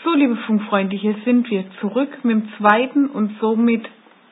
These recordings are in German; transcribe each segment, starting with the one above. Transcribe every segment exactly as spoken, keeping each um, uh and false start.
So, liebe Funkfreunde, hier sind wir zurück mit dem zweiten und somit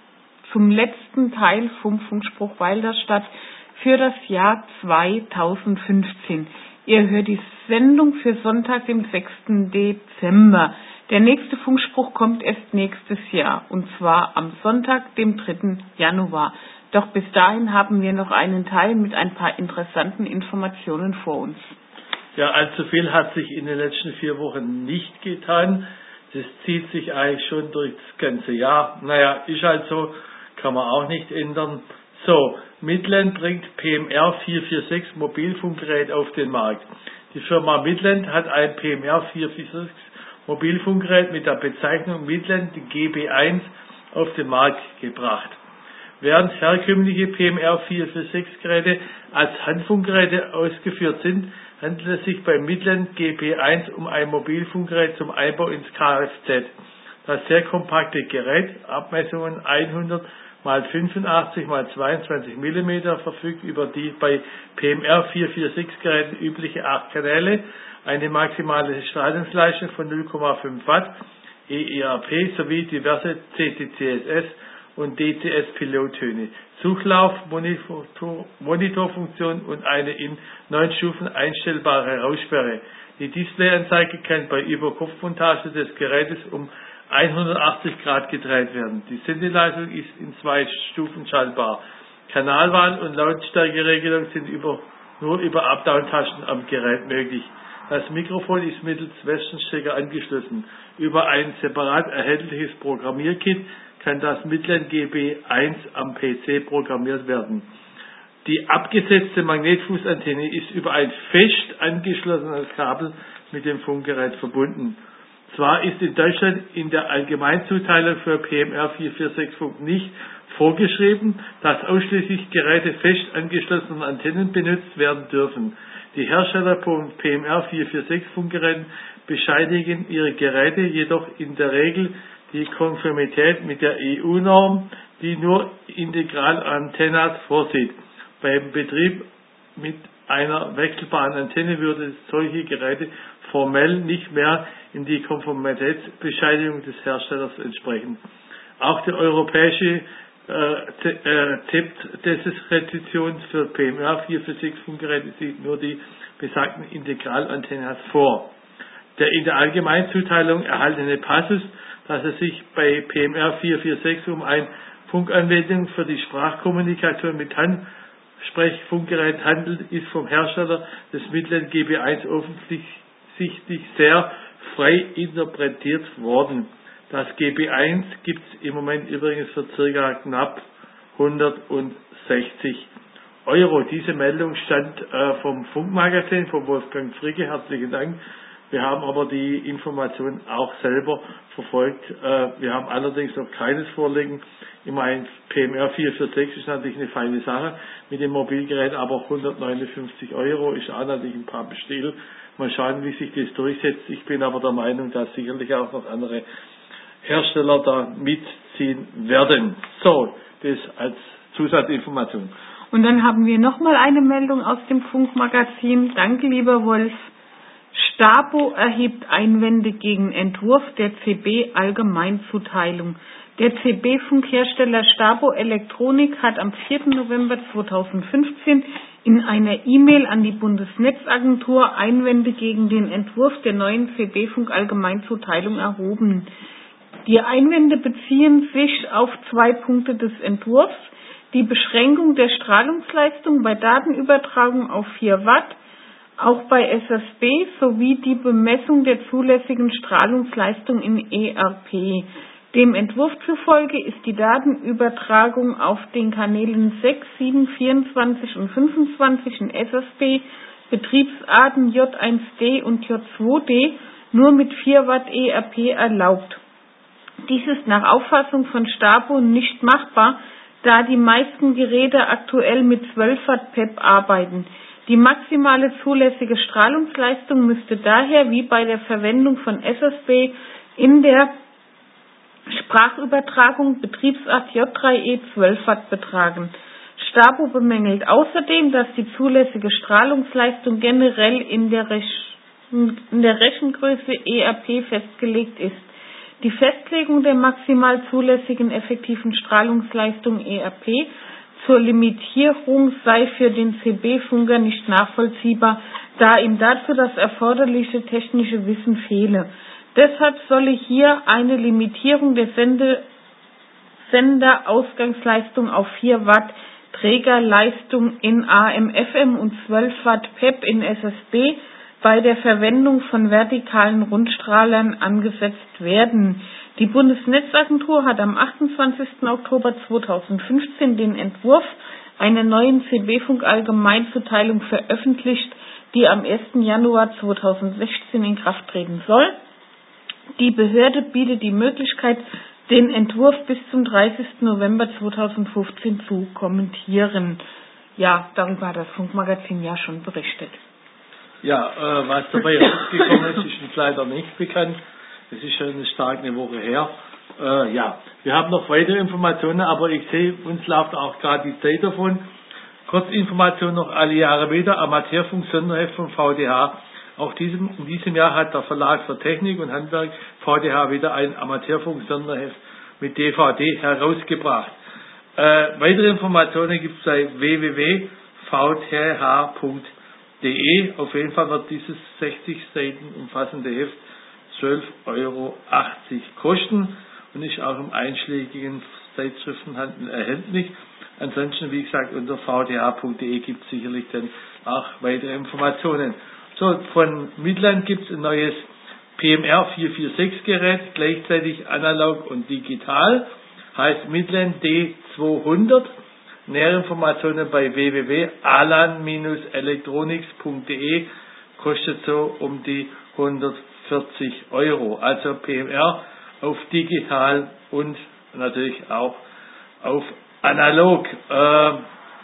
zum letzten Teil vom Funkspruch Walderstadt für das Jahr zweitausendfünfzehn. Ihr hört die Sendung für Sonntag, den sechsten Dezember. Der nächste Funkspruch kommt erst nächstes Jahr, und zwar am Sonntag, dem dritten Januar. Doch bis dahin haben wir noch einen Teil mit ein paar interessanten Informationen vor uns. Ja, allzu viel hat sich in den letzten vier Wochen nicht getan. Das zieht sich eigentlich schon durch das ganze Jahr. Naja, ist halt so, kann man auch nicht ändern. So, Midland bringt P M R vier vier sechs Mobilfunkgerät auf den Markt. Die Firma Midland hat ein P M R vier vier sechs Mobilfunkgerät mit der Bezeichnung Midland G B eins auf den Markt gebracht. Während herkömmliche P M R vier vier sechs Geräte als Handfunkgeräte ausgeführt sind, handelt es sich beim Midland G B eins um ein Mobilfunkgerät zum Einbau ins Kfz. Das sehr kompakte Gerät, Abmessungen hundert mal fünfundachtzig mal zweiundzwanzig Millimeter, verfügt über die bei P M R vier vier sechs Geräten übliche acht Kanäle, eine maximale Strahlungsleistung von null Komma fünf Watt, E E R P sowie diverse C T C S S und D C S-Pilottöne, Suchlauf, Monitor, Monitorfunktion und eine in neun Stufen einstellbare Raussperre. Die Displayanzeige kann bei Überkopfmontage des Gerätes um hundertachtzig Grad gedreht werden. Die Sendeleistung ist in zwei Stufen schaltbar. Kanalwahl und Lautstärkeregelung sind über, nur über Up-Down-Tasten am Gerät möglich. Das Mikrofon ist mittels Westernstecker angeschlossen. Über ein separat erhältliches Programmierkit kann das Midland G B eins am P C programmiert werden. Die abgesetzte Magnetfußantenne ist über ein fest angeschlossenes Kabel mit dem Funkgerät verbunden. Zwar ist in Deutschland in der Allgemeinzuteilung für P M R vier vier sechs Funk nicht vorgeschrieben, dass ausschließlich Geräte fest angeschlossenen Antennen benutzt werden dürfen. Die Hersteller von P M R vier vier sechs Funkgeräten bescheinigen ihre Geräte jedoch in der Regel die Konformität mit der E U-Norm, die nur Integralantennas vorsieht. Beim Betrieb mit einer wechselbaren Antenne würde solche Geräte formell nicht mehr in die Konformitätsbescheinigung des Herstellers entsprechen. Auch die europäische äh, äh, T E P-Rezeption für P M R vier vier sechs Funkgeräte sieht nur die besagten Integralantennas vor. Der in der Allgemeinzuteilung erhaltene Passus, dass es sich bei P M R vier vier sechs um eine Funkanwendung für die Sprachkommunikation mit Handsprechfunkgeräten handelt, ist vom Hersteller des Midland G B eins offensichtlich sehr frei interpretiert worden. Das G B eins gibt es im Moment übrigens für circa knapp hundertsechzig Euro. Diese Meldung stammt äh, vom Funkmagazin von Wolfgang Fricke. Herzlichen Dank. Wir haben aber die Information auch selber verfolgt. Äh, wir haben allerdings noch keines vorliegen. Immerhin P M R vier vier sechs ist natürlich eine feine Sache. Mit dem Mobilgerät aber hundertneunundfünfzig Euro ist auch natürlich ein paar Bestil. Mal schauen, wie sich das durchsetzt. Ich bin aber der Meinung, dass sicherlich auch noch andere Hersteller da mitziehen werden. So, das als Zusatzinformation. Und dann haben wir nochmal eine Meldung aus dem Funkmagazin. Danke, lieber Wolf. Stabo erhebt Einwände gegen Entwurf der C B-Allgemeinzuteilung. Der C B-Funkhersteller Stabo Elektronik hat am vierten November zweitausendfünfzehn in einer E-Mail an die Bundesnetzagentur Einwände gegen den Entwurf der neuen C B-Funk-Allgemeinzuteilung erhoben. Die Einwände beziehen sich auf zwei Punkte des Entwurfs: die Beschränkung der Strahlungsleistung bei Datenübertragung auf vier Watt, auch bei S S B, sowie die Bemessung der zulässigen Strahlungsleistung in E R P. Dem Entwurf zufolge ist die Datenübertragung auf den Kanälen sechs, sieben, vierundzwanzig und fünfundzwanzig in S S B, Betriebsarten J eins D und J zwei D nur mit vier Watt E R P erlaubt. Dies ist nach Auffassung von Stabo nicht machbar, da die meisten Geräte aktuell mit zwölf Watt P E P arbeiten. Die maximale zulässige Strahlungsleistung müsste daher wie bei der Verwendung von S S B in der Sprachübertragung Betriebsart J drei E zwölf Watt betragen. Stabo bemängelt außerdem, dass die zulässige Strahlungsleistung generell in der in der Rechengröße E R P festgelegt ist. Die Festlegung der maximal zulässigen effektiven Strahlungsleistung E R P zur Limitierung sei für den C B-Funker nicht nachvollziehbar, da ihm dazu das erforderliche technische Wissen fehle. Deshalb solle hier eine Limitierung der Sende Senderausgangsleistung auf vier Watt, Trägerleistung in A M F M und zwölf Watt P E P in S S B bei der Verwendung von vertikalen Rundstrahlern angesetzt werden. Die Bundesnetzagentur hat am achtundzwanzigsten Oktober zweitausendfünfzehn den Entwurf einer neuen C B-Funk-Allgemeinzuteilung veröffentlicht, die am ersten Januar zweitausendsechzehn in Kraft treten soll. Die Behörde bietet die Möglichkeit, den Entwurf bis zum dreißigsten November zweitausendfünfzehn zu kommentieren. Ja, darüber hat das Funkmagazin ja schon berichtet. Ja, äh, was dabei rausgekommen ist, ist uns leider nicht bekannt. Es ist schon stark eine Woche her. Äh, ja, wir haben noch weitere Informationen, aber ich sehe, uns läuft auch gerade die Zeit davon. Kurzinformation noch alle Jahre wieder, Amateurfunk Sonderheft vom V D H. Auch diesem, in diesem Jahr hat der Verlag für Technik und Handwerk V D H wieder ein Amateurfunk Sonderheft mit D V D herausgebracht. Äh, weitere Informationen gibt es bei w w w punkt v t h punkt d e. Auf jeden Fall wird dieses sechzig Seiten umfassende Heft zwölf Euro achtzig kosten und ist auch im einschlägigen Zeitschriftenhandel erhältlich. Ansonsten, wie gesagt, unter v t h punkt d e gibt es sicherlich dann auch weitere Informationen. So, von Midland gibt es ein neues P M R vier vier sechs Gerät, gleichzeitig analog und digital, heißt Midland D zweihundert. Nähere Informationen bei w w w punkt alan Bindestrich electronics punkt d e, kostet so um die hundertvierzig Euro. Also P M R auf digital und natürlich auch auf analog. Äh,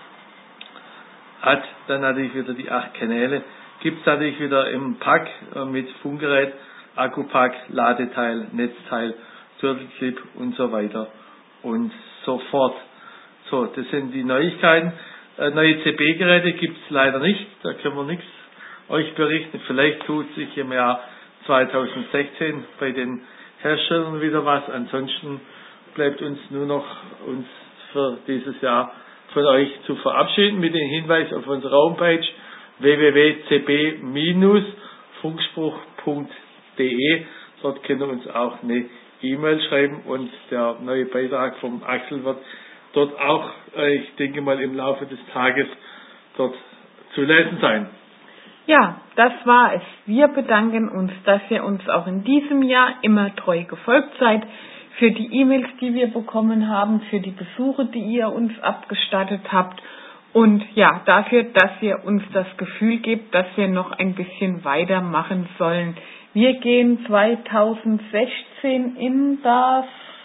hat dann natürlich wieder die acht Kanäle. Gibt es natürlich wieder im Pack äh, mit Funkgerät, Akkupack, Ladeteil, Netzteil, Turtelclip und so weiter und so fort. So, das sind die Neuigkeiten. Äh, neue C B-Geräte gibt es leider nicht, da können wir nichts euch berichten. Vielleicht tut sich im Jahr zweitausendsechzehn bei den Herstellern wieder was. Ansonsten bleibt uns nur noch uns für dieses Jahr von euch zu verabschieden mit dem Hinweis auf unsere Homepage w w w punkt c b Bindestrich funkspruch punkt d e. Dort könnt ihr uns auch eine E-Mail schreiben und der neue Beitrag vom Axel wird dort auch, äh, ich denke mal, im Laufe des Tages dort zu lesen sein. Ja, das war es. Wir bedanken uns, dass ihr uns auch in diesem Jahr immer treu gefolgt seid, für die E-Mails, die wir bekommen haben, für die Besuche, die ihr uns abgestattet habt und ja, dafür, dass ihr uns das Gefühl gebt, dass wir noch ein bisschen weitermachen sollen. Wir gehen zweitausendsechzehn in das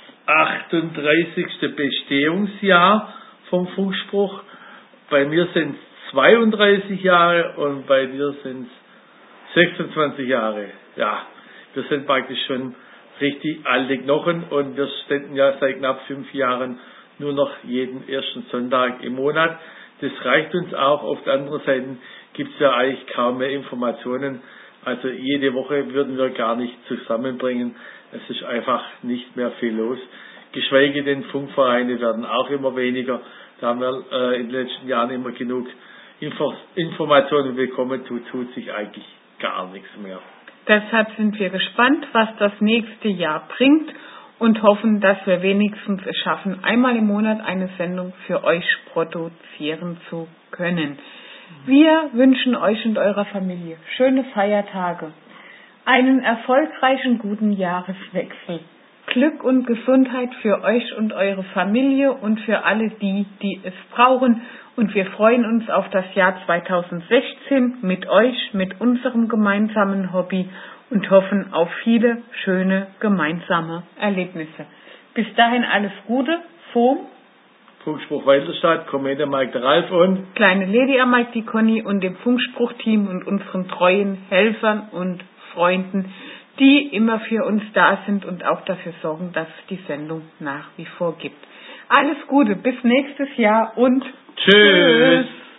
achtunddreißigste Bestehungsjahr vom Funkspruch. Bei mir sind es zweiunddreißig Jahre und bei dir sind es sechsundzwanzig Jahre. Ja, wir sind praktisch schon richtig alte Knochen und wir standen ja seit knapp fünf Jahren nur noch jeden ersten Sonntag im Monat. Das reicht uns auch. Auf der anderen Seite gibt es ja eigentlich kaum mehr Informationen. Also jede Woche würden wir gar nicht zusammenbringen. Es ist einfach nicht mehr viel los. Geschweige denn Funkvereine werden auch immer weniger. Da haben wir äh, in den letzten Jahren immer genug Info Informationen bekommen. Tut, tut sich eigentlich gar nichts mehr. Deshalb sind wir gespannt, was das nächste Jahr bringt und hoffen, dass wir wenigstens es schaffen, einmal im Monat eine Sendung für euch produzieren zu können. Wir wünschen euch und eurer Familie schöne Feiertage, einen erfolgreichen guten Jahreswechsel, Glück und Gesundheit für euch und eure Familie und für alle die, die es brauchen. Und wir freuen uns auf das Jahr zweitausendsechzehn mit euch, mit unserem gemeinsamen Hobby und hoffen auf viele schöne gemeinsame Erlebnisse. Bis dahin alles Gute vom Funkspruch Weidelstadt, Kommende Mike der Ralf und Kleine Lady am Mike die Conny und dem Funkspruch-Team und unseren treuen Helfern und Freunden, die immer für uns da sind und auch dafür sorgen, dass es die Sendung nach wie vor gibt. Alles Gute, bis nächstes Jahr und tschüss!